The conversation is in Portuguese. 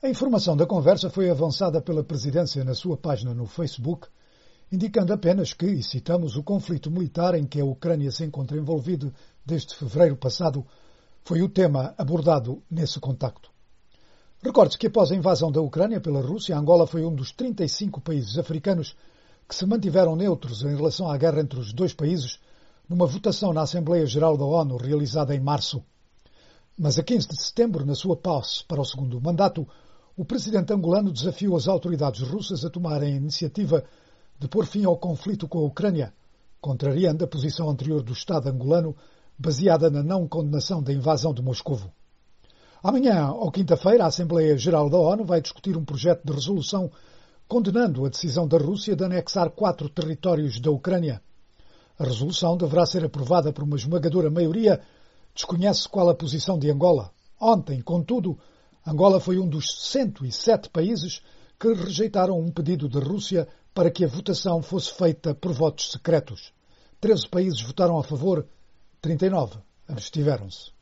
A informação da conversa foi avançada pela Presidência na sua página no Facebook, indicando apenas que, e citamos, o conflito militar em que a Ucrânia se encontra envolvido desde fevereiro passado foi o tema abordado nesse contacto. Recorde-se que após a invasão da Ucrânia pela Rússia, Angola foi um dos 35 países africanos que se mantiveram neutros em relação à guerra entre os dois países numa votação na Assembleia Geral da ONU realizada em março. Mas a 15 de setembro, na sua posse para o segundo mandato, o presidente angolano desafiou as autoridades russas a tomarem a iniciativa de pôr fim ao conflito com a Ucrânia, contrariando a posição anterior do Estado angolano, baseada na não condenação da invasão de Moscovo. Amanhã, ou quinta-feira, a Assembleia Geral da ONU vai discutir um projeto de resolução condenando a decisão da Rússia de anexar 4 territórios da Ucrânia. A resolução deverá ser aprovada por uma esmagadora maioria. Desconhece qual a posição de Angola. Ontem, contudo, Angola foi um dos 107 países que rejeitaram um pedido da Rússia para que a votação fosse feita por votos secretos. 13 países votaram a favor, 39 abstiveram-se.